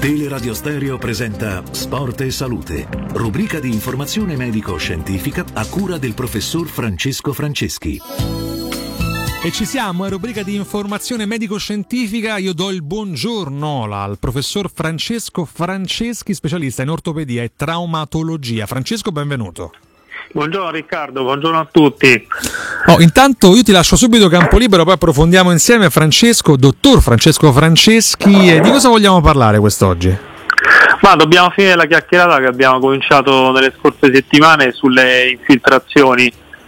Teleradio Stereo presenta Sport e Salute, rubrica di informazione medico-scientifica a cura del professor Francesco Franceschi. E ci siamo, è rubrica di informazione medico-scientifica. Io do il buongiorno al professor Francesco Franceschi, specialista in ortopedia e traumatologia. Francesco, benvenuto. Buongiorno Riccardo, buongiorno a tutti. Intanto io ti lascio subito campo libero, poi approfondiamo insieme. Francesco, dottor Francesco Franceschi, di cosa vogliamo parlare quest'oggi? Ma dobbiamo finire la chiacchierata che abbiamo cominciato nelle scorse settimane sulle infiltrazioni,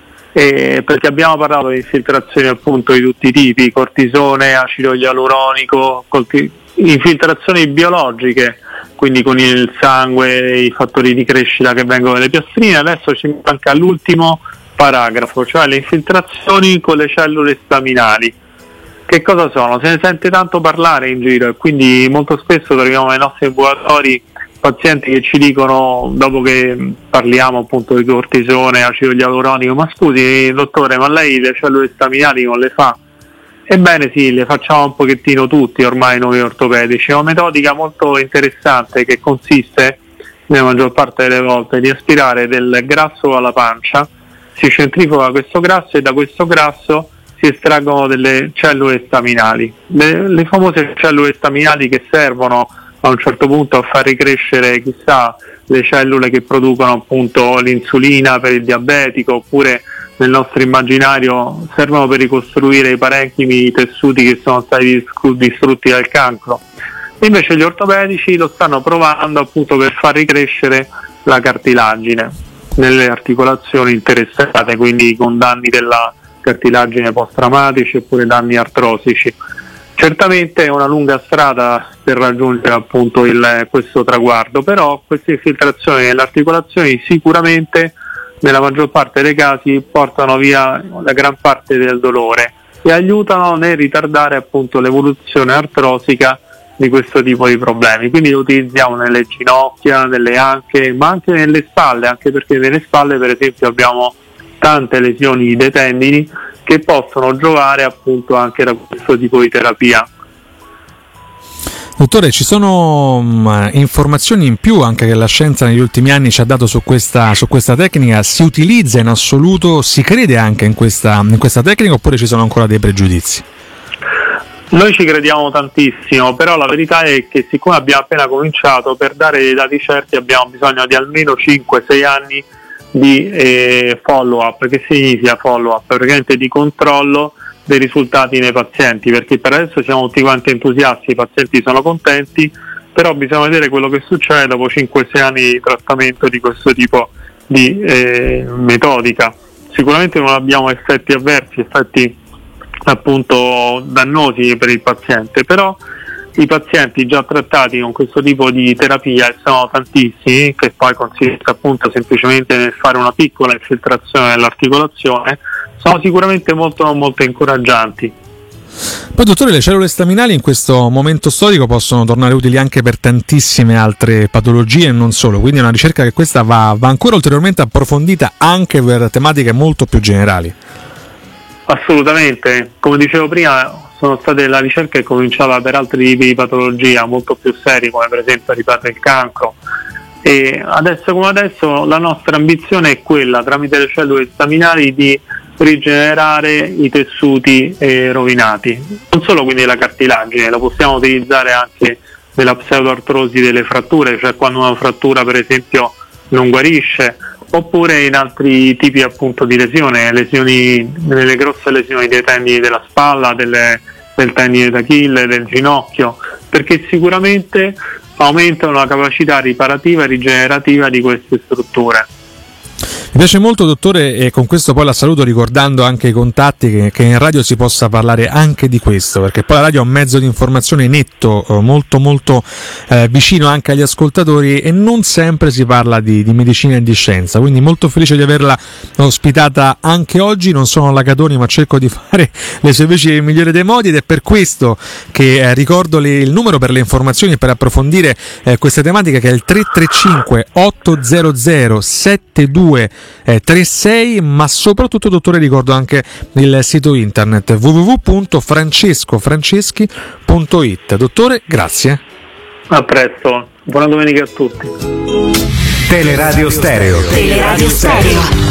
perché abbiamo parlato di infiltrazioni appunto di tutti i tipi, cortisone, acido ialuronico, infiltrazioni biologiche, quindi con il sangue, i fattori di crescita che vengono dalle piastrine. Adesso ci manca l'ultimo paragrafo, cioè le infiltrazioni con le cellule staminali. Che cosa sono? Se ne sente tanto parlare in giro e quindi molto spesso troviamo nei nostri ambulatori pazienti che ci dicono, dopo che parliamo appunto di cortisone, acido ialuronico: ma scusi dottore, ma lei le cellule staminali non le fa? Ebbene sì, le facciamo un pochettino tutti ormai noi ortopedici. È una metodica molto interessante che consiste, nella maggior parte delle volte, di aspirare del grasso alla pancia, si centrifuga questo grasso e da questo grasso si estraggono delle cellule staminali, le famose cellule staminali che servono a un certo punto a far ricrescere, chissà, le cellule che producono appunto l'insulina per il diabetico, oppure nel nostro immaginario servono per ricostruire i parenchimi, i tessuti che sono stati distrutti dal cancro. Invece gli ortopedici lo stanno provando appunto per far ricrescere la cartilagine nelle articolazioni interessate, quindi con danni della cartilagine post-traumatici oppure danni artrosici. Certamente è una lunga strada per raggiungere appunto questo traguardo, però queste infiltrazioni nelle articolazioni sicuramente nella maggior parte dei casi portano via la gran parte del dolore e aiutano nel ritardare appunto l'evoluzione artrosica di questo tipo di problemi. Quindi lo utilizziamo nelle ginocchia, nelle anche, ma anche nelle spalle, anche perché nelle spalle per esempio abbiamo tante lesioni dei tendini che possono giovare appunto anche da questo tipo di terapia. Dottore, ci sono informazioni in più anche che la scienza negli ultimi anni ci ha dato su questa tecnica? Si utilizza in assoluto, si crede anche in questa tecnica, oppure ci sono ancora dei pregiudizi? Noi ci crediamo tantissimo, però la verità è che siccome abbiamo appena cominciato, per dare dei dati certi abbiamo bisogno di almeno 5-6 anni di follow-up. Che significa follow-up? Praticamente di controllo dei risultati nei pazienti, perché per adesso siamo tutti quanti entusiasti, i pazienti sono contenti, però bisogna vedere quello che succede dopo 5-6 anni di trattamento di questo tipo di metodica. Sicuramente non abbiamo effetti avversi, effetti appunto dannosi per il paziente, però i pazienti già trattati con questo tipo di terapia, e sono tantissimi, che poi consiste appunto semplicemente nel fare una piccola infiltrazione nell'articolazione, sono sicuramente molto molto incoraggianti. Poi dottore, le cellule staminali in questo momento storico possono tornare utili anche per tantissime altre patologie e non solo, quindi è una ricerca che questa va ancora ulteriormente approfondita anche per tematiche molto più generali. Assolutamente, come dicevo prima, la ricerca è cominciata per altri tipi di patologia molto più seri, come per esempio, ripeto, il cancro, e adesso come adesso la nostra ambizione è quella, tramite le cellule staminali, di rigenerare i tessuti rovinati, non solo quindi la cartilagine, lo possiamo utilizzare anche nella pseudoartrosi delle fratture, cioè quando una frattura per esempio non guarisce, oppure in altri tipi appunto di lesioni, nelle grosse lesioni dei tendini della spalla, del tendine d'Achille, del ginocchio, perché sicuramente aumentano la capacità riparativa e rigenerativa di queste strutture. Mi piace molto dottore, e con questo poi la saluto ricordando anche i contatti che in radio si possa parlare anche di questo, perché poi la radio è un mezzo di informazione netto, molto molto vicino anche agli ascoltatori, e non sempre si parla di medicina e di scienza, quindi molto felice di averla ospitata anche oggi. Non sono Lagatoni, ma cerco di fare le sue voci nel migliore dei modi, ed è per questo che ricordo il numero per le informazioni per approfondire queste tematiche, che è il 335 800 7236, ma soprattutto dottore ricordo anche il sito internet www.francescofranceschi.it. Dottore, grazie. A presto, buona domenica a tutti. Teleradio Stereo. Teleradio Stereo.